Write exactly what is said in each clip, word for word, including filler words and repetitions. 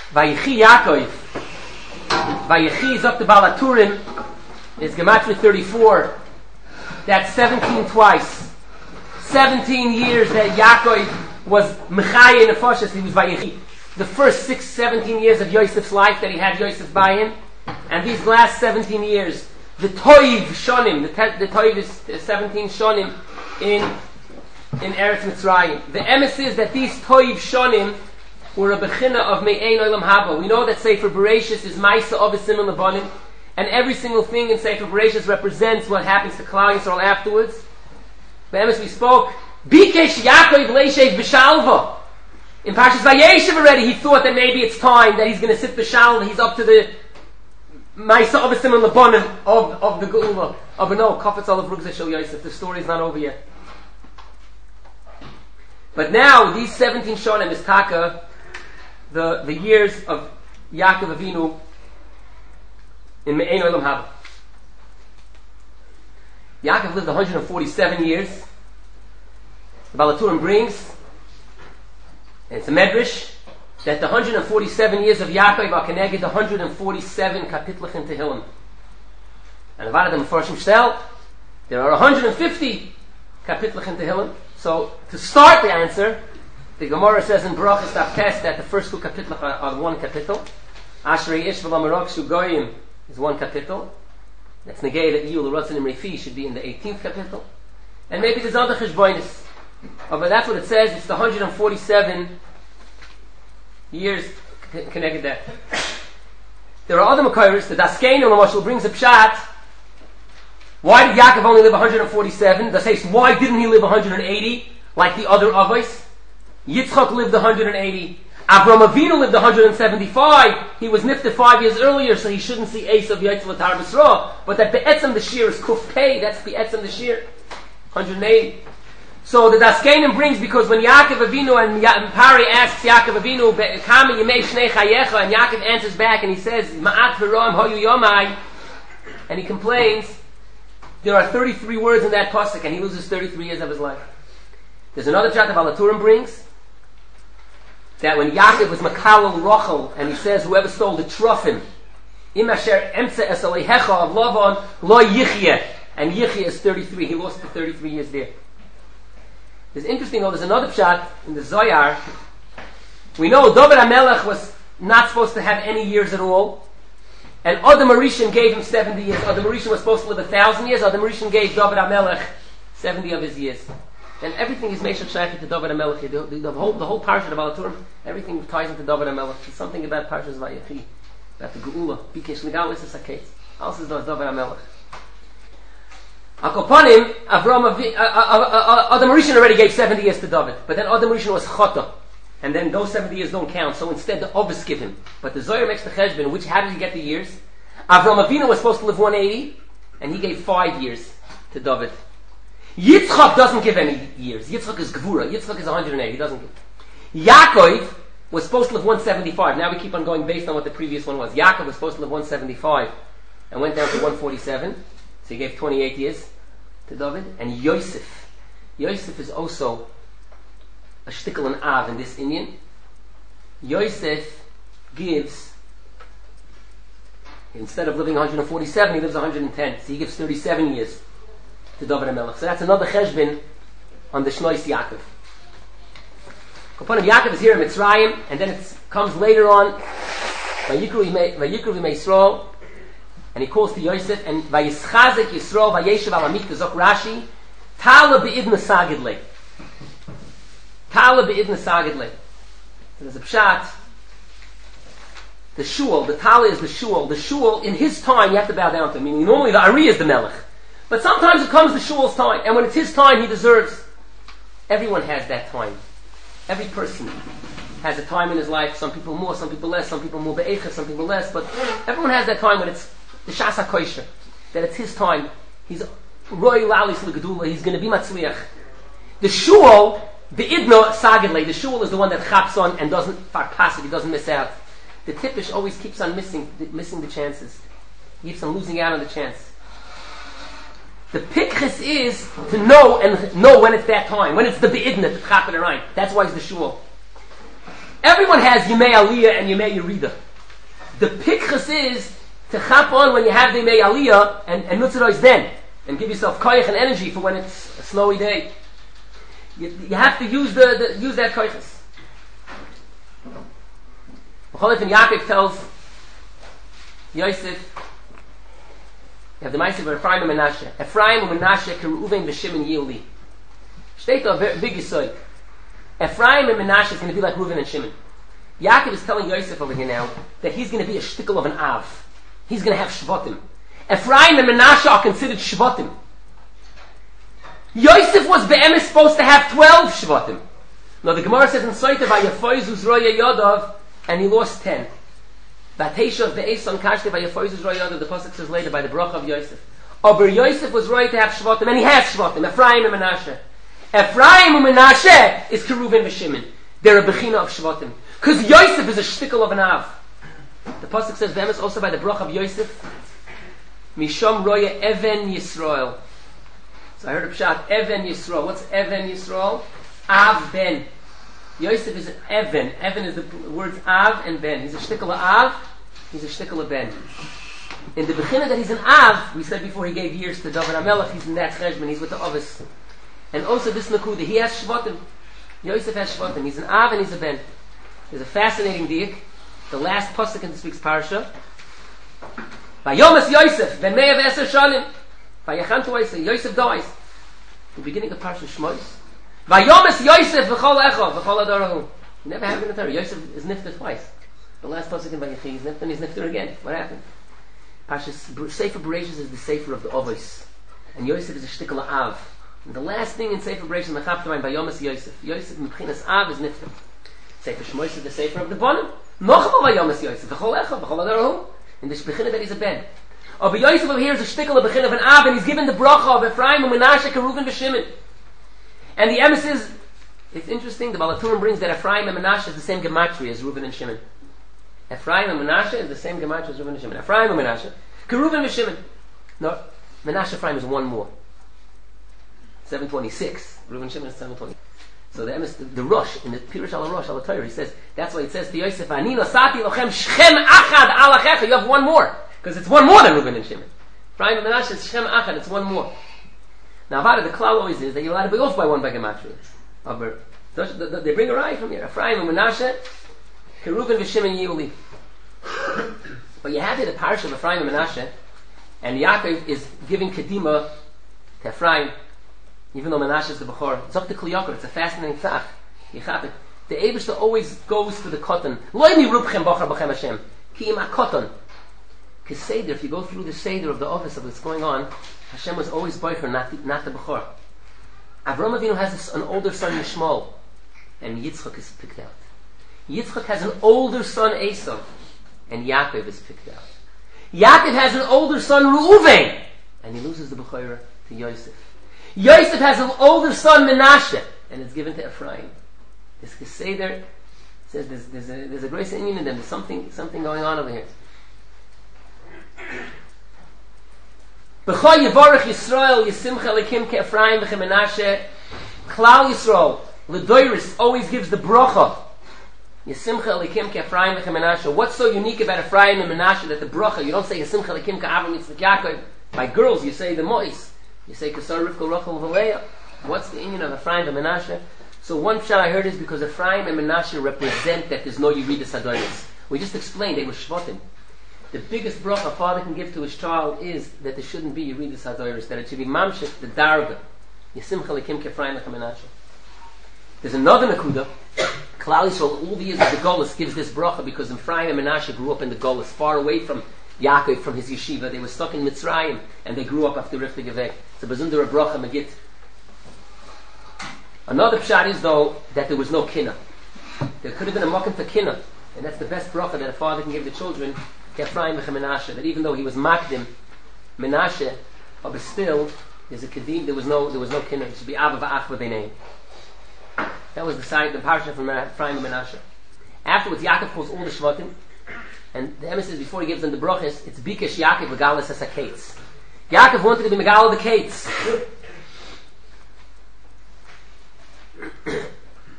Vayechi Yaakov. Vayechi is up to Balaturim. It's Gematria thirty-four. That's seventeen twice. seventeen years that Yaakov was Mechaya Nefashis. He was Vayechi. The first six, seventeen years of Yosef's life that he had Yosef by him. And these last seventeen years, the Toiv Shonim, the, te- the Toiv is seventeen Shonim in, in Eretz Mitzrayim. The emes is that these Toiv Shonim were a bechina of Me'ein Olam Haba. We know that Sefer Bereshis is Maisa of a Simon Lebanim, and every single thing in Sefer Bereshis represents what happens to Klal Yisrael afterwards. The emes we spoke, Bikesh Yaakov Leishev B'Shalva. In Parshas Vayeshev already, he thought that maybe it's time that he's going to sit B'Shalva. He's up to the Maisa of a Simon Lebanim of, of the Geula. Of no, Kafetz Olav Rugza Shel Yosef. The story's not over yet. But now, these seventeen Shonim is Taka, the, the years of Yaakov Avinu in Me'ein Olam Haba. Yaakov lived one hundred forty-seven years. The Balaturim brings, and it's a medrash, that the one hundred forty-seven years of Yaakov are connected to one hundred forty-seven kapitlach in Tehillim. And about the Mefarshim Shtel, there are one hundred fifty kapitlach in Tehillim. So, to start the answer, the Gemara says in Brachas Taftes that the first two kapitlach are, are one kapitel. Ashrei Ish V'Lamarok Shu Goyim is one kapitel. That's negated that Yul Ratzanim Refi should be in the eighteenth kapitel. And maybe there's other cheshbonis. Oh, but that's what it says. It's the one hundred forty-seven years connected that. There are other Makairis. The Daskein on the Mashal brings a pshat. Why did Yaakov only live one hundred forty-seven? The says, why didn't he live one hundred eighty like the other Avos? Yitzchak lived one hundred eighty. Avram Avinu lived one hundred seventy-five. He was nifted five years earlier, so he shouldn't see Ace of Yaitz Latar B'Sra. But that Be'etzem the Shir is Kuf Pei. That's Be'etzem the Shir. one hundred eighty. So the Daskenim brings, because when Yaakov Avinu and, ya- and Pari asks Yaakov Avinu, Kama Yemei Shnei Chayecha, and Yaakov answers back and he says, Ma'at V'Roam Hoyu Yomai, and he complains, there are thirty-three words in that pasuk, and he loses thirty-three years of his life. There's another chat that Balaturim brings, that when Yaakov was Makalal Rochel, and he says, whoever stole the Trofim, Im Asher Emtze Es Alehecha of Lavan, Lo Yichye, and Yichye is thirty-three. He lost the thirty-three years there. It's interesting though, there's another pshat in the Zohar. We know David HaMelech was not supposed to have any years at all. And Adam Arishan gave him seventy years. Adam Arishan was supposed to live a thousand years. Adam Arishan gave David HaMelech seventy of his years. And everything is Meshach Shaykh to David HaMelech. The, the, the whole, the whole parsha of Balaturim, everything ties into David HaMelech. There's something about Parshas Vayechi, about the Geula. Bikesh Legalis is a case. Also is David HaMelech. Akopanim, Avram, Adam Rishon already gave seventy years to David, but then Adam Rishon was chata, and then those seventy years don't count. So instead, the Ovis give him. But the Zohar makes the cheshbon. Which how did he get the years? Avram Avinu was supposed to live one hundred eighty, and he gave five years to David. Yitzchak doesn't give any years. Yitzchak is Gevura. Yitzchak is one hundred eighty. He doesn't give. Yaakov was supposed to live one hundred seventy-five. Now we keep on going based on what the previous one was. Yaakov was supposed to live one hundred seventy-five, and went down to one hundred forty-seven. So he gave twenty-eight years to David. And Yosef. Yosef is also a shtickle and av in this Indian. Yosef gives, instead of living one hundred forty-seven, he lives one hundred ten. So he gives thirty-seven years to David HaMelech. So that's another cheshbon on the Shnois Yaakov. Kapanim Yaakov is here in Mitzrayim, and then it comes later on, Vayikru V'mei Yisrael, and he calls to Yosef, and Vayischazek Yisrael Vayeshev al Hamikdash, Zok Rashi, Tala Be'idna Sagidle. Tala Be'idna Sagidle. So there's a pshat, the shul, the Tala is the shul. The shul, in his time, you have to bow down to him. Meaning, normally the Ari is the Melech. But sometimes it comes the shul's time, and when it's his time, he deserves. Everyone has that time. Every person has a time in his life. Some people more, some people less, some people more be'echa, some people less. But everyone has that time when it's the Shas HaKosher, that it's his time. He's Roy Lalis L'Gedula. He's going to be Matzliach. The shul, the Idna Sagidle, the shul is the one that chaps on and doesn't farpass it. He doesn't miss out. The Tippish always keeps on missing, missing the chances. He keeps on losing out on the chance. The pikchis is to know and know when it's that time, when it's the be'idna, the chap and right. That's why it's the shul. Everyone has Yemei Aliyah and Yemei Yerida. The pikchus is to chap on when you have the Yemei Aliyah and, and nutzerois then. And give yourself koyach and energy for when it's a snowy day. You, you have to use the, the use that koyachas. And Yaakov tells Yosef, you have the Ma'aseh of Ephraim and Menashe. Ephraim and Menashe Keruven v'Shimon Yili. State a big yisoid. Ephraim and Menashe is going to be like Reuven and Shimon. Yaakov is telling Yosef over here now that he's going to be a shtickle of an Av. He's going to have Shvatim. Ephraim and Menashe are considered Shvatim. Yosef was be'emes supposed to have twelve Shvatim. Now the Gemara says in Soita Vayafoizus Roya Yodov, and he lost ten. Bateshav be'eson kashte Vayafoizus Roya Yodov, the pasuk says later by the bracha of Yosef. Aber Yosef was right to have Shvatim, and he has Shvatim. Ephraim and Menashe. Ephraim and Menashe is Keruven v'Shimon. They're a bechina of Shvatim. Because Yosef is a shtickle of an Av. The pasuk says be'emes also by the bracha of Yosef. Mishom Roya Even Yisrael. So I heard a pshat, Even Yisrael. What's Even Yisrael? Av Ben. Yosef is an Even. Even is the words Av and Ben. He's a shtickle of Av, he's a shtickle of Ben. In the beginning that he's an Av, we said before he gave years to David HaMelech, he's in that cheshbon, he's with the Ovis. And also this Nakuda, he has Shvatim. Yosef has Shvatim. He's an Av and he's a Ben. There's a fascinating diak. The last pasuk in this week's parasha. Vayomas Yosef, ben Me'av Eser Shanim. Vayachantu Yosef, Yosef dies. The beginning of Parsha Shmois. Vayomas Yosef v'chol echo v'chol adorahu. Never happened in the Torah. Yosef is nifter twice. The last pasuk in Vayechi, he's nifter and he's nifter again. What happened? Parsha Sefer Bereshis is the Sefer of the Ovis. And Yosef is a shtickle of Av. And the last thing in Sefer Bereshis, Mechaptamayim, Vayomas Yosef. Yosef, Mepchinas Av, is nifter. Sefer Shmois is the Sefer of the Bonim. Nochama Vayomas Yosef v'chol echo v'chol adorahu. In the Shbechina that he's a Ben. Oh, but Yosef over here is a shtickle of Bechin of an Av, and he's given the bracha of Ephraim and Menashe, Keruven v'Shimon. And the emes is, it's interesting, the Balaturim brings that Ephraim and Menashe is the same gematria as Reuven and Shimon. Ephraim and Menashe is the same gematria as Reuven and Shimon. Ephraim and Menashe, Keruven v'Shimon. No, Menashe Ephraim is one more. seven twenty-six. Reuven and Shimon is seven twenty. So the emes, the, the Rosh, in the Pirush al Rosh al Torah, he says, that's why it says to Yosef, Ani nosati lochem shchem achad alachecha. You have one more. Because it's one more than Reuven and Shimon. Ephraim and Menashe is Shem Achad, it's one more. Now, Avada, the klal always is that you're allowed to be off by one by Gematria. Aber, they bring a raya from here. Ephraim and Menashe, Keruven v'Shimon Yuli. But you have here the parsha of Ephraim and Menashe, and Yaakov is giving Kedima to Ephraim, even though Menashe is the Bechor. Zok the Kli Yakov, it's a fascinating tzach. The Eibishter always goes to the cotton. Lo ymi rubchem bachar b'chem Hashem. Ki im ha-cotton. Because Seder, if you go through the Seder of the office of what's going on, Hashem was always Boicher, not the, not the Bechor. Avram Avinu has an older son, Yishmael, and Yitzchak is picked out. Yitzchak has an older son, Esav, and Yaakov is picked out. Yaakov has an older son, Reuven, and he loses the Bechor to Yosef. Yosef has an older son, Menashe, and it's given to Ephraim. This Seder says there's, there's a there's a grace in them. There's something something going on over here. B'chol Yevorech Yisrael Yisimcha Lekim Ke'Ephraim V'Chemenashe. Klal Yisrael L'doiris always gives the bracha. Yisimcha Lekim Ke'Ephraim V'Chemenashe. What's so unique about Ephraim and Menashe that the bracha, you don't say Yisimcha Lekim Ka'Avram Yitzchak Yaakov. By girls you say the Mois. You say Kesar Rivka Rachel V'Leah. What's the union of Ephraim and Menashe? So one pshat I heard is because Ephraim and Menashe represent that there's no Yeridus Hadoros. We just explained they were Shvatim. The biggest bracha a father can give to his child is that there shouldn't be Yeridus Hadoros, that it should be Mamshech, the Darga. Yisimcha Lekim Ke'Ephraim V'Chemenashe. There's another Nakuda. Klal Yisrael, all the years of the Golus, gives this bracha because Ephraim and Menashe grew up in the Golus, far away from Yaakov, from his yeshiva. They were stuck in Mitzrayim, and they grew up after Rifta Gevek. It's a Bazundar bracha Megit. Another pshat is, though, that there was no kinna. There could have been a mokum for kinna, and that's the best bracha that a father can give the children, Ephraim V'Chemenashe, that even though he was makdim, Menashe, but still, there's a kedim, there was no, there was no kinna. It should be Abba V'ach with their name. That was the side, the parsha from Ephraim and Menashe. Afterwards, Yaakov calls all the Shvatim, and the emes says before he gives them the brachas, it's Bikesh Yaakov Megalas as a Kates. Yaakov wanted to be Megal the Kates.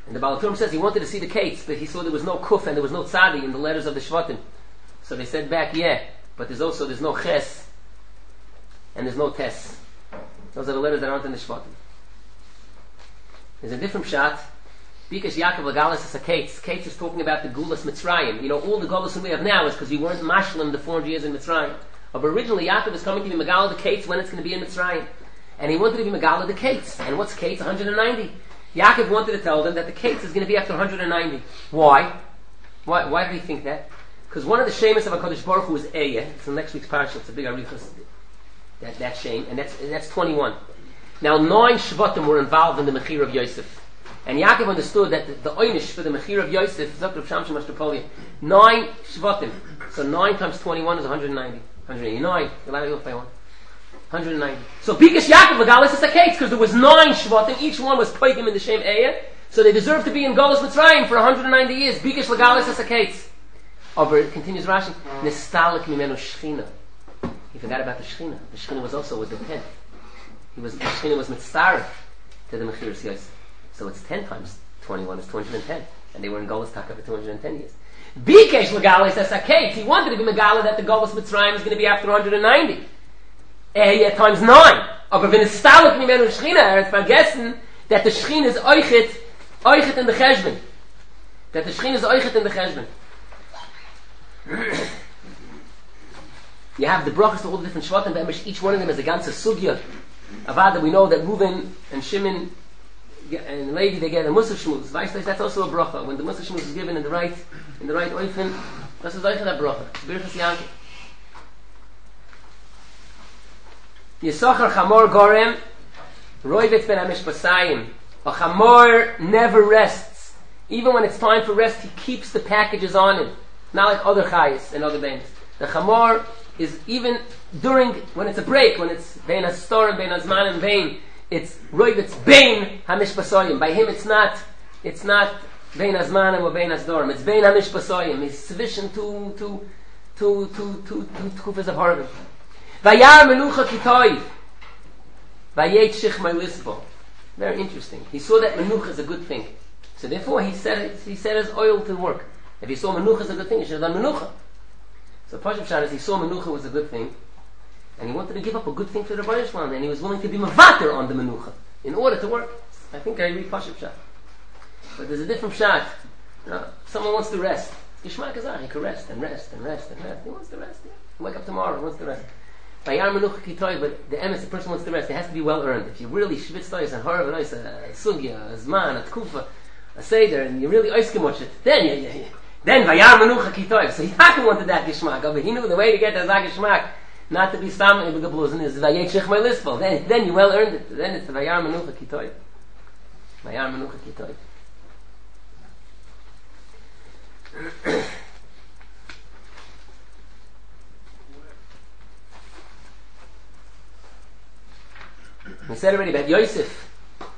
And the Baal HaTurim says he wanted to see the kates, but he saw there was no kuf and there was no tzadi in the letters of the Shvatim. So they said back, yeah, but there's also, there's no ches and there's no tes. Those are the letters that aren't in the Shvatim. There's a different shot. Bikash Yaakov Lagalis is a kates. Kates is talking about the Gulas Mitzrayim. You know, all the Gulas we have now is because we weren't mashlim the four hundred years in Mitzrayim. But originally Yaakov is coming to be Megala the kates when it's going to be in Mitzrayim. And he wanted to be Megala the kates. And what's kates? one hundred ninety. Yaakov wanted to tell them that the kates is going to be after one hundred ninety. Why? Why, why did he think that? Because one of the shemus of HaKadosh Baruch Hu is Eya. It's in next week's parasha. It's a big arichas. That, that shame. And that's, that's twenty-one. Now nine Shvatim were involved in the Mechir of Yosef. And Yaakov understood that the, the Oynish for the Mechir of Yosef, Zakr of Shamsham Ashtrapolia, nine Shvatim. So nine times twenty-one is one hundred ninety. one hundred eighty-nine. one hundred ninety. So Bikash Yaakov Lagalis is a case because there was nine Shvatim. Each one was Poigim in the same Eya. So they deserve to be in Golos Mitzrayim for one hundred ninety years. Bikash Lagalis is a case. Over it continues Rashi. Nestalik mimenu Shechina. He forgot about the Shechina. The Shechina was also with the tenth. He was, the Shechina was mitzvah to the Mechir of Yosef. So it's ten times twenty-one is two hundred ten. And they were in Golos Taka for two hundred ten years. Bikesh Lagalis as a case. He wanted to be Megala that the Golos Mitzrayim is going to be after one hundred ninety. Eh, times nine. Aber wenn es stalik mimenu Shechina, er hat vergessen that the Shechina is oichet, oichet in the Cheshbon. That the Shechina is oichet in the Cheshbon. You have the brachas to all the different Shvatim, but each one of them is a ganze sugya. Avada, we know that Reuven and Shimon and Levi, they get a Musaf Shmuz. That's also a bracha. When the Musaf Shmuz is given in the right, in the right oifen, that's a oichet a bracha. Birchas Yanki. Yisachar Chamor Gorem, Roivet ben Amishpasayim. A Chamor never rests. Even when it's time for rest, he keeps the packages on him. Not like other chayes and other beins. The Chamor is even during, when it's a break, when it's Bein HaStor and Bein HaZman and Bein, it's Roivet's Bein HaMishpasayim. By him it's not, it's not Bein HaZman or Bein HaSdorim. It's Bein HaMishpasayim. He's sufficient to, to, to, to, to, to, to Kufas of Harvim. Vayar menucha kitoi. Vayet shichmai lisbo. Very interesting. He saw that menucha is a good thing. So therefore he set it, he set his oil to work. If he saw menucha is a good thing, he should have done menucha. So Pashup Shad is he saw menucha was a good thing, and he wanted to give up a good thing for the Rebbeinu Shalom, and he was willing to be mavater on the menucha in order to work. I think I read Pashup Shad. But there's a different shot. You know, someone wants to rest. Yishma Kazan, he can rest and rest and rest and rest. He wants to rest. Yeah. Wake up tomorrow, he wants to rest. But the emes, the person wants to rest. It has to be well earned. If you really schwitzt ois and harav and ois a sugya, a zman, a tkufa, a seder, and you really oiskemoch it, then you, you, you, then vayar menucha kitoy. So Yaakov wanted that geshmak, but he knew the way to get that geshmak, not to be stam in the gebluzen, is vayet shechmai lispel. Then, then you well earned it. Then it's vayar menucha kitoy. Vayar menucha kitoy. We said already about Yosef.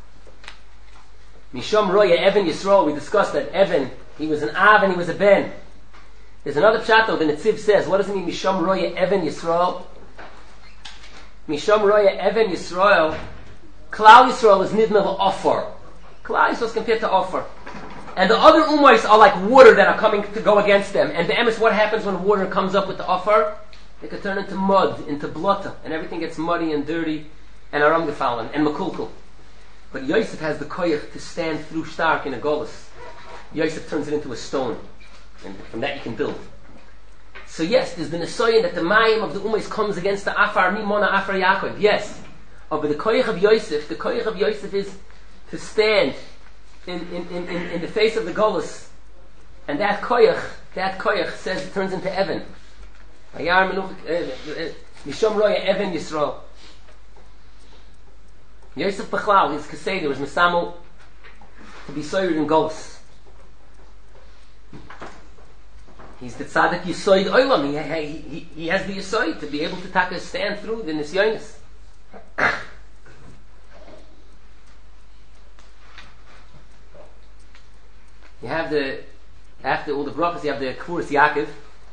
Mishom Roya Evan Yisrael. We discussed that Evan, he was an Av and he was a Ben. There's another pshat though. The Netziv says, what does it mean? Mishom Roya Evan Yisrael. Mishom Roya Evan Yisrael. Klal Yisrael is Nidna Offer. Klal Yisrael is compared to Offer. And the other Umayis are like water that are coming to go against them. And the emes, what happens when water comes up with the Offer? They could turn into mud, into blotta, and everything gets muddy and dirty. And Aram Gefallen, and Makulkul. But Yosef has the koyach to stand through stark in a golus. Yosef turns it into a stone. And from that you can build. So yes, there's the Nesoyan that the Mayim of the Umays comes against the Afar Mimona Afar Yaakov. Yes. Oh, but the koyach of Yosef, the koyach of Yosef is to stand in, in, in, in, in the face of the golus. And that koyach, that koyach says it turns into Evan. Mishom Roya Evan Yisrael. Yosef Bechlal, his Kaseder, was Misamo to be soyered in Golos. He's the Tzaddik Yisoid Olam. He, he, he has the Yisoid to be able to take a stand through the Nisyonis. You have the, after all the brachas, you have the Kfuras Yaakov.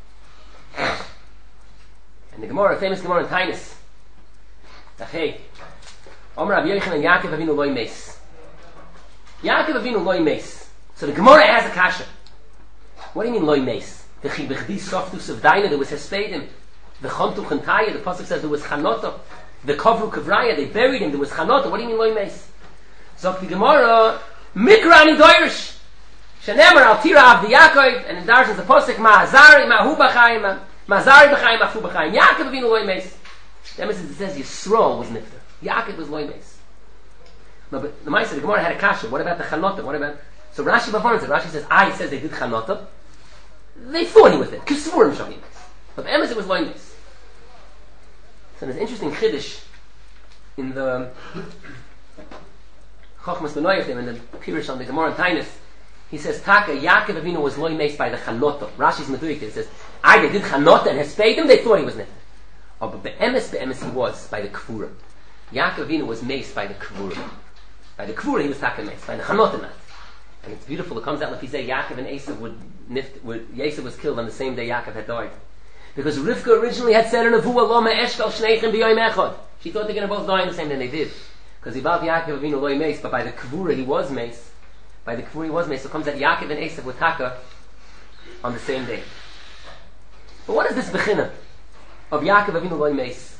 And the Gemara, famous Gemara in Tainus. Achei. Omer Rabbi Yochanan Yaakov Avinu loy meis. Yaakov Avinu loy meis. So the Gemara has a kasha. What do you mean loy meis? The chibechdi softus of daina, there was hespedim. The chontu chantaya, the pasuk says there was chanota. The kovru kavraya, they buried him, there was chanota. What do you mean loy meis? Zok the Gemara, mikra ani doirish. Shenemar al tira avdi Yaakov, and in Darshan the pasuk, ma'azari ma'hu b'chaim, ma'azari b'chaim, ma'fu b'chaim. Yaakov avinu loy meis. That means it says Yisrael was nifter. Yaakov was loy meis. No, but the Maisa, the Gemara had a kasha. What about the chanota? What about... So Rashi Bavaran said, Rashi says, I says they did chanota. They thought he was it. Kisvurim shagim. But the emes it was loynes. So there's an interesting chiddush in the Chochmas Benoyachim, in the Pirush on the Gemara and Tainus. He says, Taka, Yaakov Avinu was loynes by the chanota. Rashi's Meduik, he says, I they did chanota and hesped him, they thought he was nifter. Oh, but the emes, the emes he was by the kfura. Yaakov Avinu was maced by the kfura. By the kfura he was taka maced, by the chanota not. And it's beautiful. It comes out like he say Yaakov and Esav would, nift, would Esav was killed on the same day Yaakov had died. Because Rivka originally had said in a Nevuah, Lo me'eshkal shneichem b'yoyim echad. She thought they're going to both die on the same day, and they did. Because he bought Yaakov Avinu loy mace, but by the kfura he was mace. By the kfura he was mace. So it comes out Yaakov and Esav were taka on the same day. But what is this bechina of Yaakov Avinu loy mace?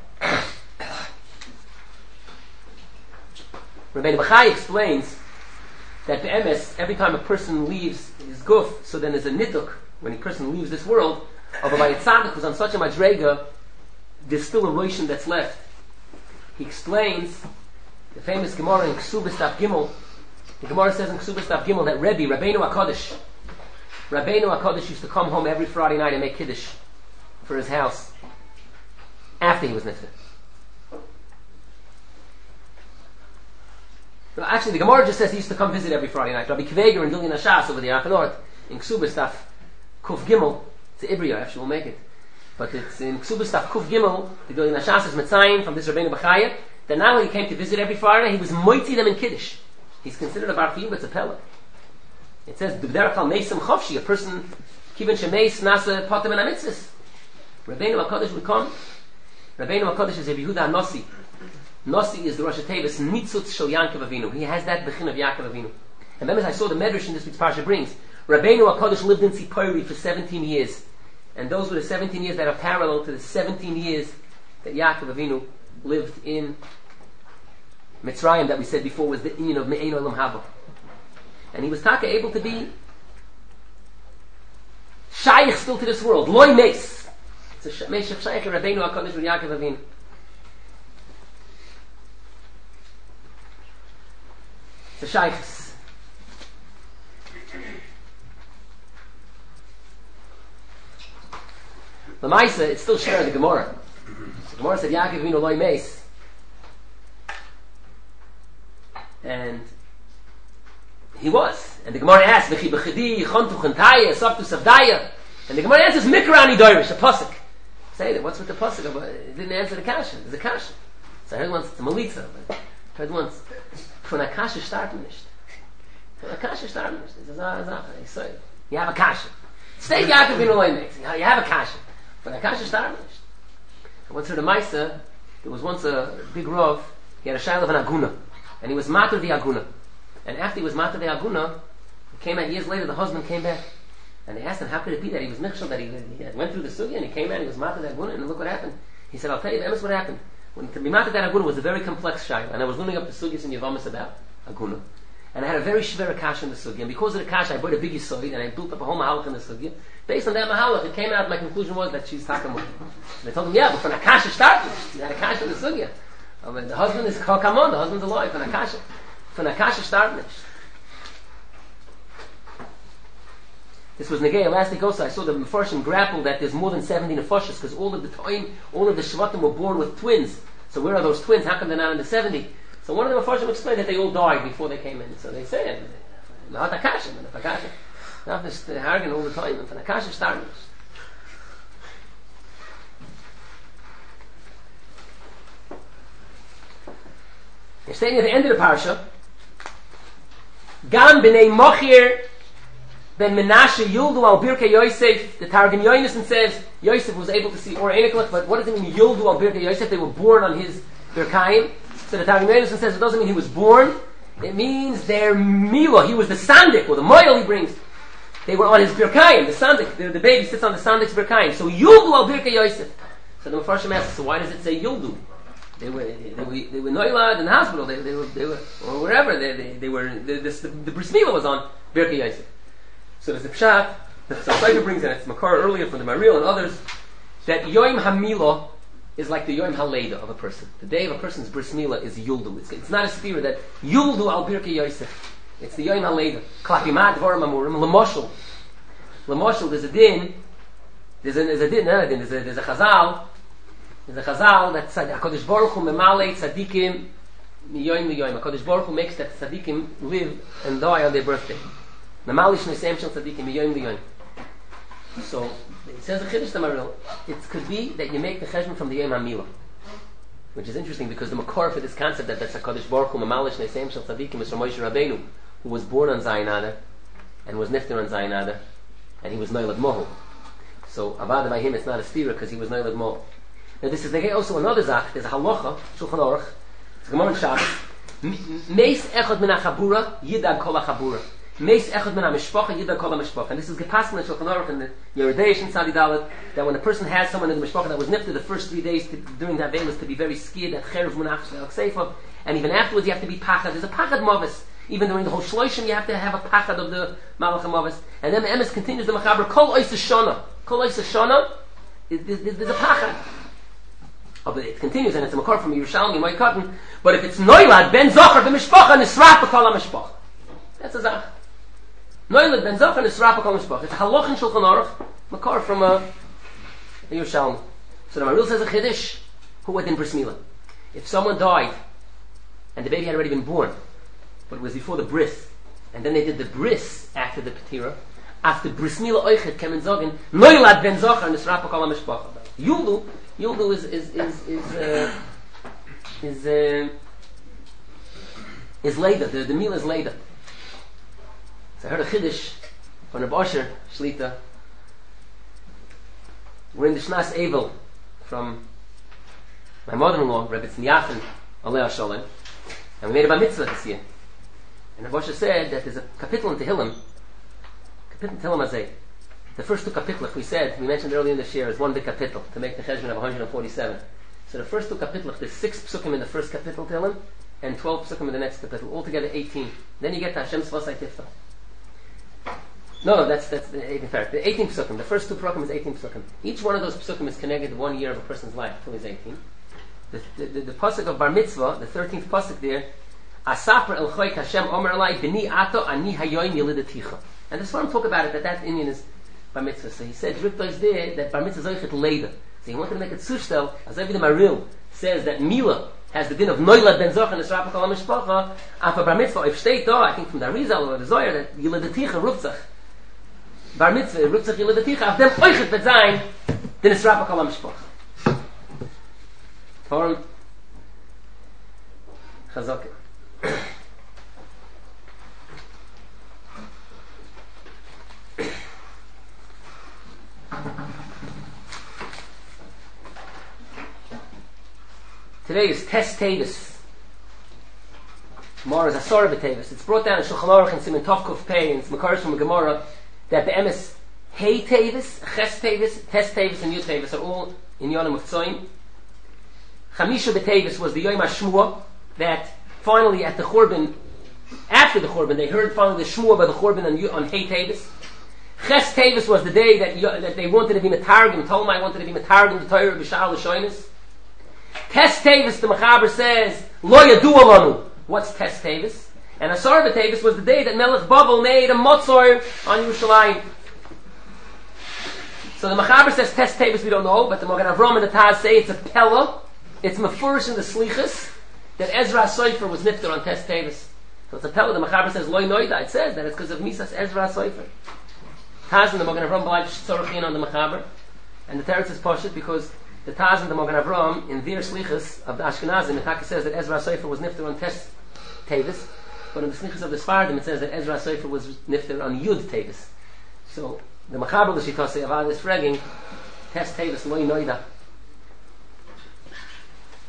Rabbeinu Bachai explains that the emes, every time a person leaves his guf, so then there's a nituk, when a person leaves this world, although by a tzaddik who's on such a madrega, there's still a roshim that's left. He explains the famous Gemara in Ksubas Daf Gimel. The Gemara says in Ksubas Daf Gimel that Rebbe, Rabbeinu HaKadosh, Rabbeinu HaKadosh used to come home every Friday night and make kiddush for his house after he was nifter. Actually, the Gemara just says he used to come visit every Friday night. Rabbi Kveger and Dilyan Hashas over there up north in Ksubas Daf Kuf Gimel. It's Ibriya, actually we'll make it. But it's in Ksubas Daf Kuf Gimel. The Dilyan Hashas is Metzayin from this Rabbeinu Bachaya. That not only he came to visit every Friday, he was moiti them in Kiddush. He's considered a bar chiyuv, it's a pella. It says B'derech Kal Meisam Chavshi, a person Kiven Shemeis Nasa Potem and Amitzis. Rabbeinu HaKadosh would come. Rabbeinu HaKadosh is Rabbi Yehuda HaNossi. Nossi is the Rosh Hashanah, Nitzutz Shel Yaakov Avinu. He has that bechin of Yaakov Avinu. And remember, I saw the Medrash in this week's Parsha brings. Rabbeinu HaKadosh lived in Tzipori for seventeen years. And those were the seventeen years that are parallel to the seventeen years that Yaakov Avinu lived in Mitzrayim, that we said before was the inyan of Me'ein Olam Haba. And he was taka able to be shaykh still to this world. Loi Meis. It's a Meshach Shaykh Rabbeinu HaKadosh with Yaakov Avinu. The shaykhs. The Maisa, it's still sharing the Gemara. The Gemara said Yaakov Avinu loy meis, and he was. And the Gemara asked, "V'chi b'chidi chontu chantaya softu savdaya," and the Gemara answers, "Mikrani doirish," a pasuk. Say that. What's with the pasuk? It didn't answer the kasha. There's a kasha. So I heard once it's a malitza, but I heard once. Von a kasha starten nicht. Von a kasha starten nicht. It's a zache. I say, you have a kasha. Stay Yaakov Avinu loy meis. You have a kasha. Von a kasha starten nicht. I once heard a Maisa. There was once a big Rav. He had a shayla of an aguna, and he was mater the aguna. And after he was mater the aguna, it came out years later. The husband came back, and they asked him, how could it be that he was nichshel, that he, he had went through the sugya, and he came out and he was mater the aguna, and look what happened. He said, I'll tell you, Emes, what happened. When to be mater that aguna was a very complex shayla, and I was learning up the sugyas in Yavamas about aguna, and I had a very shver kasha in the sugya, and because of the kasha, I bought a big yisoid, and I built up a whole mahalach in the sugya. Based on that mahalach, it came out. My conclusion was that she's takamot. And I told him, yeah, but from a kasha started, you had a kasha in the sugya. I mean, the husband is kakamon, the husband's alive. From a kasha, from a kasha started. This was Negei Elastic also. I saw the Mefarshim grapple that there's more than seventy Nefashos, because all of the time, all of the Shvatim were born with twins. So where are those twins? How come they're not in the seventy? So one of the Mefarshim explained that they all died before they came in. So they say, not Akasha, but Akasha. Not this Hargan all the time, and from Akasha started. They're saying at the end of the Parsha, Gam b'nei Mochir Ben Menashe Yuldu al Birkei Yosef. The Targum Yonason says Yosef was able to see Or Einiklach, but what does it mean Yuldu al Birkei Yosef? They were born on his Birkayim. So the Targum Yonason says it doesn't mean he was born. It means their Mila. He was the Sandik, or the Moil he brings. They were on his Birkayim. The Sandik, the, the baby sits on the Sandik's Birkayim. So Yuldu al Birkei Yosef. So the Mefarshim asks, so why does it say Yuldu? They were they were they were Noilad in the hospital. They, they were they were or wherever they they, they were. The, this, the, the bris milah was on Birkei Yosef. So there's a pshat. The Tzaddik brings in it's Makar earlier from the Maril and others that Yom Hamila is like the Yom Haleda of a person. The day of a person's bris milah is Yuldu. It's, it's not a spirit that Yuldu al Birkei Yosef. It's the Yom Haleda. Klapimad Dvarim Amurim Lamoshel. Lamoshel. There's a din. There's a there's a din. No, there's a there's a chazal. There's a chazal that HaKadosh Baruch Hu memalei tzadikim miyoyim liyoyim. HaKadosh Baruch Hu makes that tzadikim live and die on their birthday. Memalei shneisem shel tzadikim miyoyim liyoyim. So it says the Chiddush Tamaril. It could be that you make the cheshbon from the Yom HaMilah, which is interesting because the makor for this concept that that's HaKadosh Baruch Hu memalei shneisem shel tzadikim is from Moshe Rabbeinu, who was born on Zayin Adar and was nifter on Zayin Adar, and he was Noilad Mohel. So Avada by him it's not a stira because he was Noilad Mohel. Now this is also another zach. There's a halacha, Shulchan Aruch. It's a Gemara in Shabbos. Meis echad min ha-chabura yidag kol ha-chabura. Meis echad min ha-mishpacha yidag kol ha-mishpacha. And this is gepasel in Shulchan Aruch and the Yerideish and Tzadi Dalet that when a person has someone in the mishpacha that was nifter the first three days to, during that day was to be very scared that cherev munach seifav, and even afterwards you have to be pachad. There's a pachad mavis. Even during the whole shloishim you have to have a pachad of the malach mavis. And then the emes continues the machaber kol ois shana. Kol ois shana. There's a pachad. Oh, but it continues, and it's a makor from Yerushalmi, my cotton. But if it's Noilad ben Zochar b'mishpacha nisrap b'kol ha-mishpacha, that's a zach. Noilad ben Zochar nisrap b'kol ha-mishpacha. It's a halach in Shulchan Aruch, makor from uh, Yerushalmi. So the Maril says a chiddush. Who went in bris milah? If someone died and the baby had already been born, but it was before the bris, and then they did the bris after the petira, after bris milah oichet came in zogin Noilad ben Zochar nisrap b'kol ha-mishpacha. Yuldu. Yuldu is is is is uh, is uh, is Leda. The the meal is Leda. So I heard a chiddush from Reb Asher Shlita. We're in the Shnas Evel from my mother-in-law, Rebbe Tzniafen Alei Shalom, and we made a bar mitzvah this year. And Reb Asher said that there's a kapitel in Tehillim, kapitel in Tehillim Azeh. The first two kapitlich we said, we mentioned earlier in the share, is one big kapitel to make the cheshbon of one hundred forty-seven. So the first two kapitlich, there's six psukim in the first kapitel Tehillim, and twelve psukim in the next kapitel, altogether eighteen. Then you get to Hashem's Vasai Tifta. No, no, that's that's the eighteen. The eighteen psukim. The first two psukim is eighteen psukim. Each one of those psukim is connected to one year of a person's life until he's eighteen. The the, the, the pasuk of Bar Mitzvah, the thirteenth pasuk there, Asaper el Choyk Hashem Omer Elai B'ni Ato Ani Hayoim Yelidaticha. And this one talk about it that that Indian is Bar Mitzvah. So he said, Ripto is there, that Bar Mitzvah Zoichet Leda. So he wanted to make it Sushtel, as every the Maril says that Mila has the din of Noilad ben Zoch and Esrapa Kol HaMishpacha, and for Bar Mitzvah, if Shteit Da, I think from the Arizal or the Zohar, that Yeledaticha Rupzach, Bar Mitzvah, Rupzach Yeledaticha, of them Oichet Bet Zayin, den Esrapa Kol HaMishpacha. Torm, Chazak. Today is Tes Tevis. Tomorrow is Asara B'Tevis. It's brought down in Shulchan Aruch and Siman Tov Kuf Pei and it's Makaris from the Gemara that the emes Hey Tevis, Ches Tevis, Tes Tevis, and Yud Tevis are all in Yonim of Tzoyim. Chamisha B'Tevis was the Yom HaShmua that finally at the Churban, after the Churban, they heard finally the Shmua by the Churban on, on Hey Tevis. Ches Tevis was the day that, that they wanted to be Metargim, Tolmai wanted to be Metargim, the Torah B'Shal L'Shoynis. Tes Tevis, the Mechaber says, Lo Yadu Alanu. What's Tes Tevis? And Asar B'Tevis was the day that Melech Babel made a Motzor on Yerushalayim. So the Mechaber says Tes Tevis we don't know, but the Magen Avram and the Taz say it's a Pella, it's Mefurish in the Slichas, that Ezra Sofer was nifter on Tes Tevis. So it's a Pella, the Mechaber says Lo Noida, it says that it's because of Misas Ezra Sofer. Taz and the Magen Avram B'Lai Tzorachin on the Mechaber, and the Teretz is Poshet because the Taz and the Magen Avram in their Slichas of the Ashkenazim, the Taka says that Ezra Sofer was nifter on Tes Tevis, but in the Slichas of the Sfardim it says that Ezra Sofer was nifter on Yud Tevis. So the Mechaber the Shitase Avad is fragging Tes Tevis Loi Noida.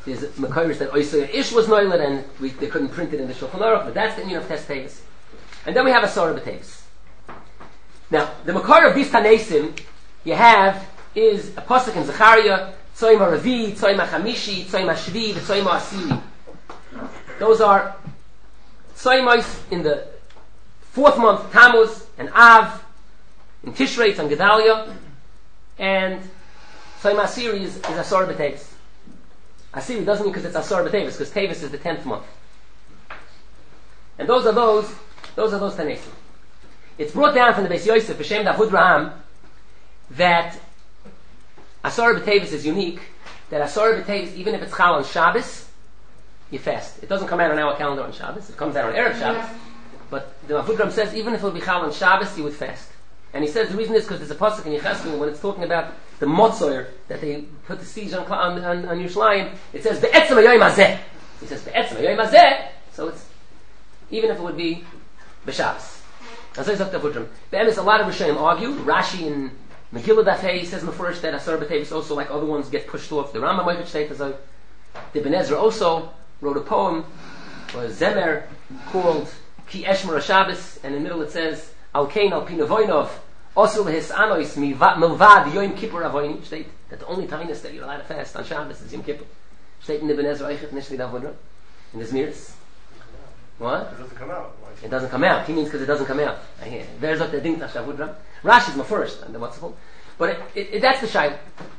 There's Makarish that Oisei Ish was Noilet and we, they couldn't print it in the Shulchan Aruch, but that's the meaning of Tes Tevis. And then we have Asara B'Tevis. Now, the Makar of these Tanesim you have is a Pasuk in Zechariah, Tzoyim HaRavi, Tzoyim HaChamishi, Tzoyim HaShvi, Tzoyim HaAsiri. Those are Tzoyimos in the fourth month, Tammuz, and Av, in Tishrei, and Gedalia, and Tzoyim HaAsiri is, is Asara B'Tevis. Asiri doesn't mean because it's Asar B'Tevis, because Tevis is the tenth month. And those are those, those are those Tanesim. It's brought down from the Beis Yosef, B'Shem Avudraham, that Asar B'Tevis is unique, that Asar B'Tevis, even if it's Chal on Shabbos, you fast. It doesn't come out on our calendar on Shabbos, it comes out on Erev Shabbos. But the Avudraham says, even if it will be Chal on Shabbos, you would fast. And he says the reason is because there's a pasuk in Yecheskel when it's talking about the motzoyer that they put the siege on on, on, on Yerushalayim. It says be'etzem hayoyim hazeh. He says be'etzem hayoyim hazeh. So it's even if it would be b'Shabbos. As I said to Avudram, be'emes a lot of Rishonim argue. Rashi in Megillah Daf Hey says in the first that Asar B'Tevis also like other ones get pushed off. The Rambam Moichet Shteit Azov. The Ben Ezra also wrote a poem or a zemer called Ki Eshmer Shabbos, and in the middle it says Al Kain Al Pinavoinov Osul His Anois Milvad Yom Kippur Avoini. State that the only time that you're allowed to fast on Shabbos is Yom Kippur. State in the Ben Ezra Eichet Nishli Davudra in the Zmiris. What? It doesn't come out. It doesn't come out. He means because it doesn't come out. I hear. There's what the ding Tashavudra. Rashi's my first, and what's it called? But it, it, it, that's the shayla.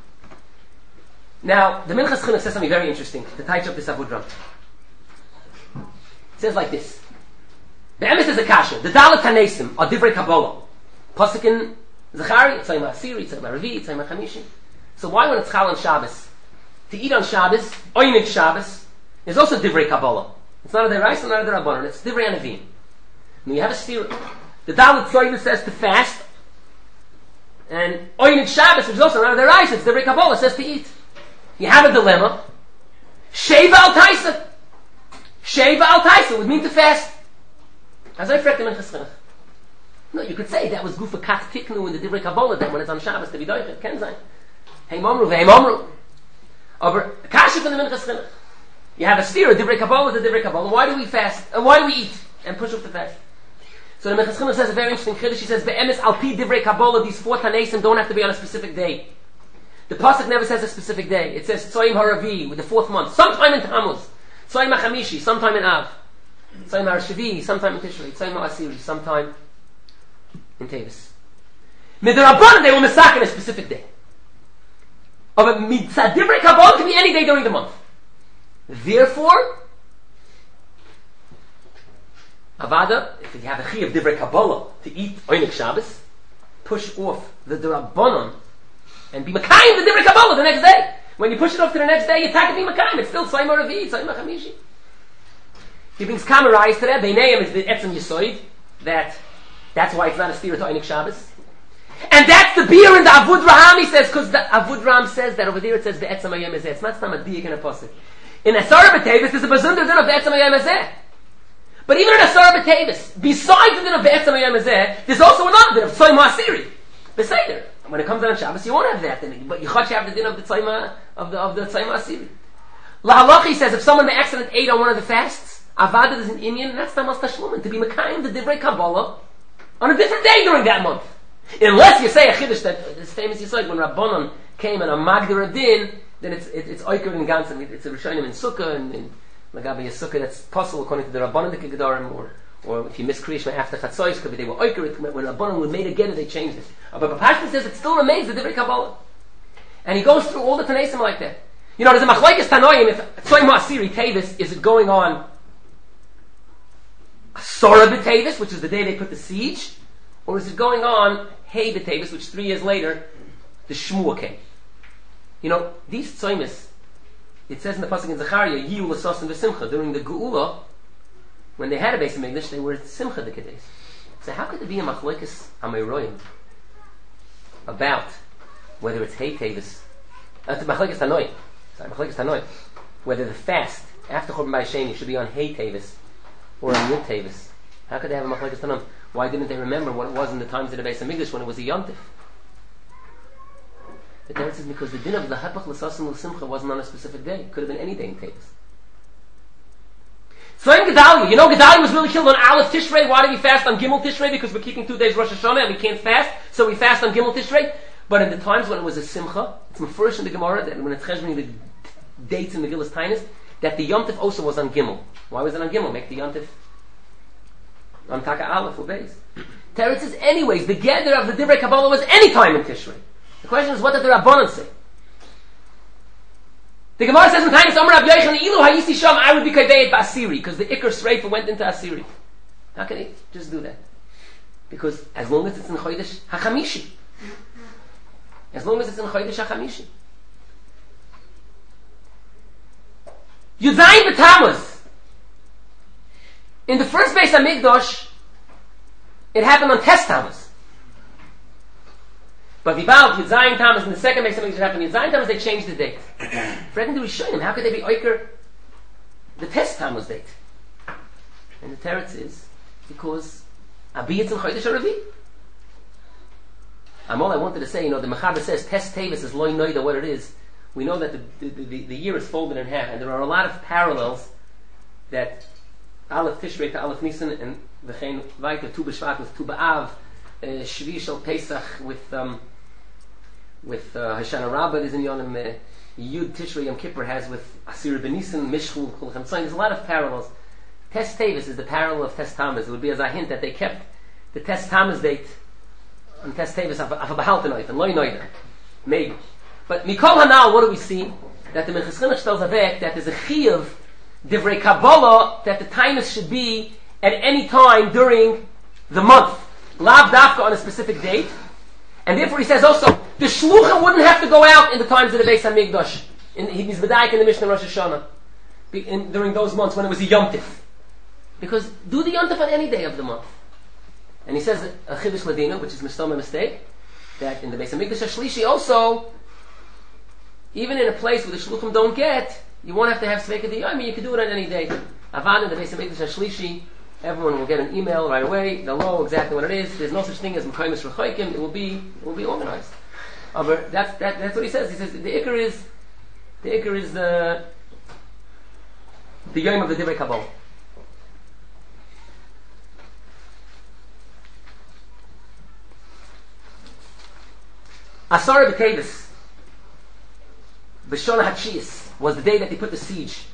Now the Minchas Chinuch says something very interesting to touch up this Avudra. It says like this. The emes is a kasha. The Dalet Tanesim are Divrei Kabbalah. Pasuk in Zechariah, Tzayim HaAsiri, Tzayim HaRavi, Tzayim HaChamishi. So why when it's Chal on Shabbos? To eat on Shabbos, Oynid Shabbos, is also Divrei Kabbalah. It's not a Deraisa, not a Derabanan. It's Divrei Anavim. Now you have a steer. The Dalet Tzayim says to fast, and Oynid Shabbos, which is also not a Deraisa, it's Divrei Kabbalah, says to eat. You have a dilemma. Sheva al Taisa. Sheva al Taisa would mean to fast. As I fret the Minchas Chinuch. No, you could say that was Gufa Kat Tiknu in the Divrei Kabbalah, that when it's on Shabbos to be doichet, ken sein. Hey Momru, hey Momru. Over Kasha from the Minchas Chinuch. You have a steer, a Divrei Kabbalah, the Divrei Kabbalah. Why do we fast? And why do we eat? And push off the fast. So the Minchas Chinuch says a very interesting chiddush. He says, Be'emes al pi Divrei Kabbalah, these four Tanesim don't have to be on a specific day. The Pasuk never says a specific day. It says Tzoyim HaRavi, with the fourth month, sometime in Tammuz. Tzoyim HaChamishi, sometime in Av. Tzoyim HaShvi, sometime in Tishrei. Tzoyim HaAsiri, sometime in Tevis. Midrabanan, they will misak in a specific day. Of a mitzad Divrei Kabbalah can be any day during the month. Therefore, Avada, if you have a chi of Divrei Kabbalah to eat Oyneg Shabbos, push off the Derabanan and be Makayim the Divrei Kabbalah the next day. When you push it off to the next day, you attack it be Makayim. It's still Tzayim HaRavi, Tzayim HaChamishi. He brings Kamarais to that. Beinayim is the Etzem Yisoid, that that's why it's not a steer to Oyneg Shabbos. And that's the beer in the Avudraham, he says, because the Avudraham says that over there it says the Etzem Hayom Hazeh. It's not some a diak in a pasuk. In Asar B'Tevis, there's a bazunder din of the Etzem Hayom Hazeh. But even in Asar B'Tevis, besides the din of the Etzem Hayom Hazeh, there's also another din of Tzayim HaAsiri. Beseder. When it comes on Shabbos, you won't have that din, but you chach have the din of the Tzayim of the of the Tzayim HaAsiri. Lahalachi says if someone by accident ate on one of the fasts, Avada is an Indian, and that's Tamas Tashlumin, to be Makayim the Divrei Kabbalah on a different day during that month. Unless you say a chiddush that this famous Yisrael when Rabbanon came and a Magdir Adin, then it's it, it's Oiker in Gansen, it's a Rishonim in Sukkah and in Magabi Sukkah that's possible according to the Rabbanon the Gedarim, or or if you miss Kriyishma after Chatzos, could be they were Oiker when Rabbanon was made again they changed it. But Pashto says it still remains the Divrei Kabbalah, and he goes through all the Tanaisim like that. You know, there's a Machlekes Tanoim if Tzayim HaAsiri Tevis is it going on Asara B'Tevis, which is the day they put the siege, or is it going on Hey B'Tevis, which three years later the Shmuah came? You know, these Tzaymis, it says in the pasuk in Zechariah, Yiyu l'Sasim v'Simcha, during the Geula, when they had a base of English, they were Simcha the Kedes. So how could there be a Machlekes Amayroyim about whether it's Hey Tevis, uh, Machlekes Tanoi, sorry, Machlekes Tanoi, whether the fast after Churban Bayis Sheni should be on Hey Tevis or on Yud Tevis? How could they have a Machlekes Tanoi? Why didn't they remember what it was in the times of the Beis Hamikdash when it was a Yontif? The Teretz is because the din of the Hepach L'Sasim L'Simcha wasn't on a specific day. It could have been any day in Tevis. So in Gedalia, you know Gedalia was really killed on Aleph Tishrei. Why did we fast on Gimel Tishrei? Because we're keeping two days Rosh Hashanah and we can't fast, so we fast on Gimel Tishrei. But in the times when it was a Simcha, it's first in the Gemara, that when it's cheshboning the dates in the Megillas Tainis, that the Yom Tif also was on Gimel. Why was it on Gimel? Make the Yom Tif on Taka Aleph or Beis. Teretz says, anyways, the gather of the Divrei Kabbalah was any time in Tishrei. The question is, what did the Rabbanan say? The Gemara says in Tainis, Amar Rabbi Yochanan, Ilu Hayisi Sham, I would be Kaidei Basiri, because the Iker Sreifa went into Asiri. How can he just do that? Because as long as it's in Chodesh HaChamishi. As long as it's in Chodesh HaChamishi. Yudayin B'Tammuz. In the first Beis HaMikdash, it happened on Tes Tammuz. But Vibal, Yudayin Tammuz, in the second Beis HaMikdash happened on Yudayin Tammuz, they changed the date. Fredin, we show him, how could they be Oiker the Tes Tammuz date? And the Teretz is because Abiyatz in Chodesh HaRavi. Um, all I wanted to say, you know, the Mechaber says Tes Tevis is Loi Noida, what it is. We know that the, the, the, the year is folded in half, and there are a lot of parallels that Aleph Tishrei to Aleph Nisan, and V'chein Vayter, Tu B'Shvat with Tu B'Av, uh, Shvi Shel Pesach with um, with uh, Hoshana Rabbah is in Yonim, uh, Yud Tishrei Yom Kippur has with Asir B'Nisan, Mishchul, Kol Chem Tzayin. There's a lot of parallels. Tes Tevis is the parallel of Tes Tammuz. It would be as a hint that they kept the Tes Tammuz date on Tes Tevis of a Behaltenoid, and Loi Noida. Maybe. But Mikol Hanal, what do we see? That the Minchas Chinuch tells Avek that there's a Chiyuv, Divrei Kabbalah, that the times should be at any time during the month. Lav Dafka on a specific date. And therefore he says also, the Shluchim wouldn't have to go out in the times of the Beis HaMikdash. In, he's B'daik in the Mishnah Rosh Hashanah. Be, in, during those months when it was a Yom Tif. Because do the Yom Tif on any day of the month. And he says a Chiddush Ladina, which is Mishtoma mistake, that in the Beis HaMikdash HaShlishi also, even in a place where the Shluchim don't get, you won't have to have Sveika D'Yom, you can do it on any day. Avan in the Beis HaMikdash HaShlishi, everyone will get an email right away, they'll know exactly what it is. There's no such thing as Mekaymis Rechoikim, it will be it will be organized. But that's that, that's what he says. He says the Iker is the Iker is the the Yom of the Divrei Kabbalah. Asar B'Tevis B'Shona Hatshiyas was the day that they put the siege.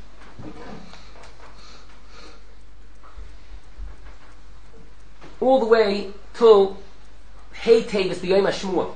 All the way till Hey Tevis, the Yom HaShmuah.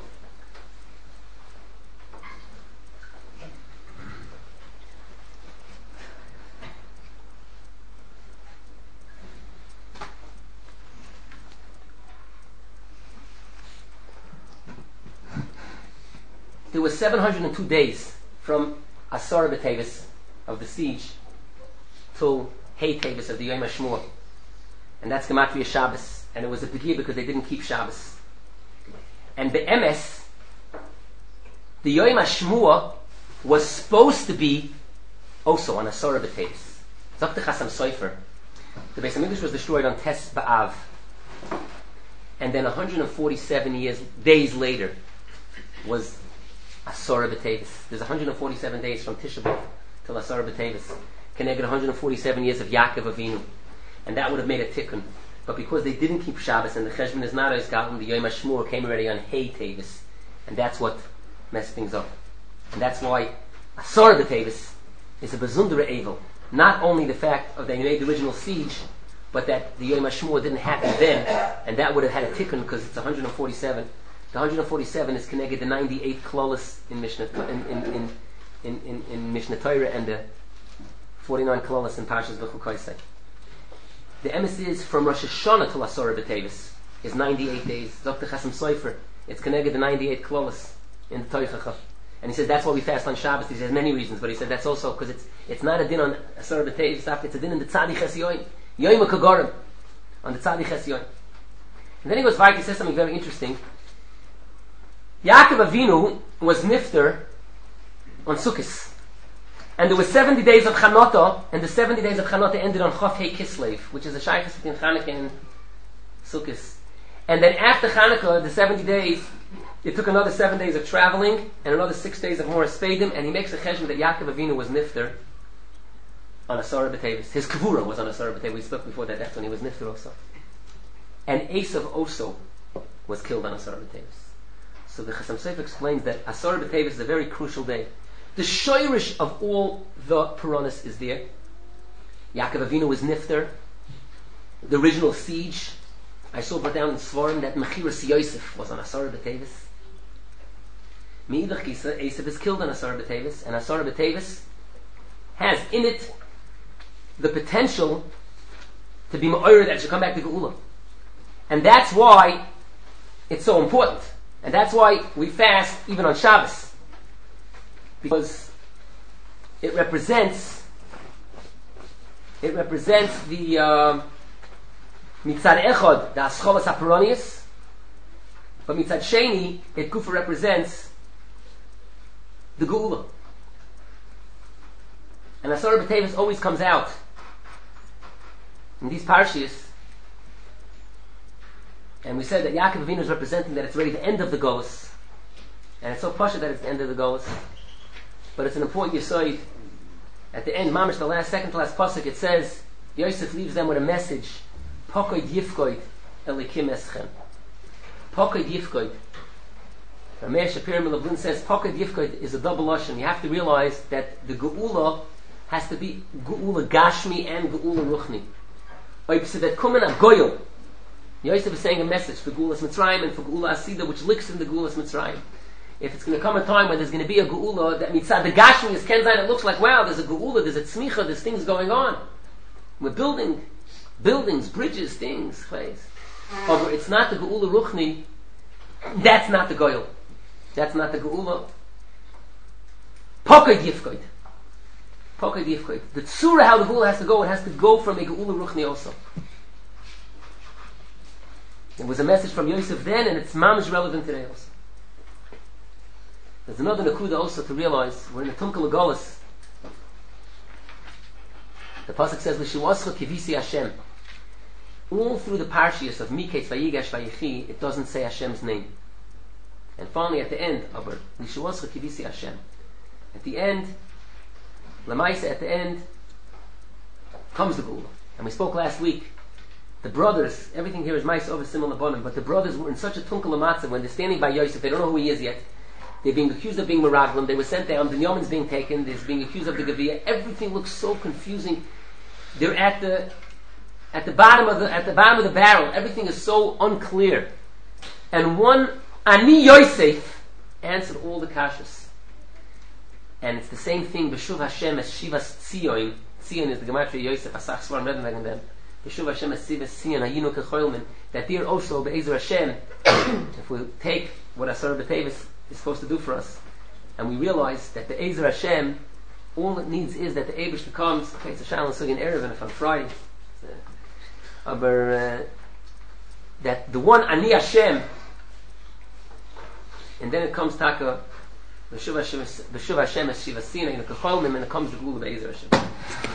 There was seven hundred two days from Asar B'Tevis of the siege till Hey Tevis of the Yom HaShmuah. And that's Gematria Shabbos. And it was a Pegiyah because they didn't keep Shabbos. And the M S, the Yom HaShmuah, was supposed to be also on Asar B'Tevis. Zok Chasam Sofer. The Beis HaMikdash was destroyed on Tes B'Av. And then one hundred forty-seven years, days later was Asar B'Tevis. There's one hundred forty-seven days from Tisha B'Av till Asar B'Tevis. Connected one hundred forty-seven years of Yaakov Avinu. And that would have made a tikkun. But because they didn't keep Shabbos and the Cheshbon is not as Galim, the Yom HaShmuah came already on Hey Tevis. And that's what messed things up. And that's why Asar B'Tevis is a Bezundere Evel. Not only the fact of they made the original siege, but that the Yom HaShmuah didn't happen then, and that would have had a tikkun because it's one hundred forty-seven. The one hundred forty-seven is connected the ninety-eight klolos in Mishnah in in in in, in, in Mishnah Torah and the forty-nine klolos in Parshas B'chul Koisei. The emes is from Rosh Hashanah to Asar B'Tevis is ninety-eight days. Doctor Chasam Sofer, it's connected the ninety-eight klolos in the Toichacha. And he says that's why we fast on Shabbos. He says many reasons, but he said that's also because it's it's not a din on Asar B'Tevis, it's a din in the Tzadi Ches Yoim. Yoim HaKagorim. On the Tzadi Ches Yoim. And then he goes back, he says something very interesting. Yaakov Avinu was nifter on Sukkot. And there were seventy days of Chanukah, and the seventy days of Chanukah ended on Chof Hei Kislev, which is a shaykhus between Chanukah and Sukkot. And then after Chanukah, the seventy days, It took another seven days of traveling and another six days of more Spadim, and he makes a cheshbon that Yaakov Avinu was nifter on Asara B'Tevis. His kavura was on Asara B'Tevis. We spoke before that. That's when he was nifter also. And Esav also was killed on Asara B'Tevis. So the Chasam Sofer explains that Asara B'Tevis is a very crucial day. The shoyrish of all the Puranas is there. Yaakov Avinu was nifter. The original siege, I saw brought down in Svarim that Mechiras Yosef was on Asara B'Tevis. Meidach Gisa, Esav is killed on Asara B'Tevis, and Asara B'Tevis has in it the potential to be Ma'or that should come back to Geula. And that's why it's so important. And that's why we fast even on Shabbos. Because it represents it represents the uh, Mitzad Echad, the Ascholas HaPuranius, but Mitzad Sheni, it Kufa represents the Geula. And Asara B'Tevis always comes out in these parshias, and we said that Yaakov Avinu is representing that it's already the end of the Golus, and it's so pasha that it's the end of the Golus, but it's an important yesod. At the end, mamish, the last second to last pasuk, it says Yosef leaves them with a message: Pokoid Yifkoid Elikim Eschem. Pokoid Yifkoid. Rameir Shapir Milavlin says Pokoid Yifkoid is a double lashon. You have to realize that the Geula has to be Geula Gashmi and Geula Ruchni. Oipsevet Kumen Agoyel. Yosef is saying a message for Geulas Mitzrayim and for Geula Asida, which licks in the Geulas Mitzrayim. If it's going to come a time when there's going to be a Geula, that mitzad the Gashmi is Kenzain, it looks like, wow, there's a Geula, there's a Tzmicha, there's things going on. We're building buildings, bridges, things. However, it's not the Geula Ruchni, that's not the Goyel. That's not the Geula. Pokoid Yifkoid. Pokoid Yifkoid. The Tzura, how the Geula has to go, it has to go from a Geula Ruchni also. It was a message from Yosef then, and it's mamish relevant today also. There's another nakuda also to realize. We're in the Tumka Legolis. The pasuk says, "L'shuascha kivisi Hashem." All through the parshias of Miketz, Vayigash, Vayichi, it doesn't say Hashem's name. And finally, at the end, aber "L'shuascha kivisi Hashem." At the end, Lamaisa, at the end, comes the Geula. And we spoke last week. The brothers, everything here is Maisa over similar bonim, but the brothers were in such a Tumka Lamatza when they're standing by Yosef, they don't know who he is yet. They're being accused of being Meraglim. They were sent down. Binyamin's being taken. They're being accused of the Gaviyah. Everything looks so confusing. They're at the at the bottom of the at the bottom of the barrel. Everything is so unclear. And one Ani Yosef answered all the kashas. And it's the same thing. B'shuv Hashem as Shivas Tzion. Tzion is the gematria Yosef. Asach Svarim Redden wegen them. B'shuv Hashem as Shivas Tzion. Hayinu kechoilmen. That there also be'ezer Hashem. If we take what Asar B'Tevis is supposed to do for us, and we realize that the Ezer Hashem, all it needs is that the Eibush comes. Okay, it's a Shalom Sugi in Erev, and if on Friday, uh, but, uh, that the one Ani Hashem, and then it comes Taka, B'shuv Hashem, B'shuv Hashem es Shivasina, and it comes the Gula of Ezer Hashem.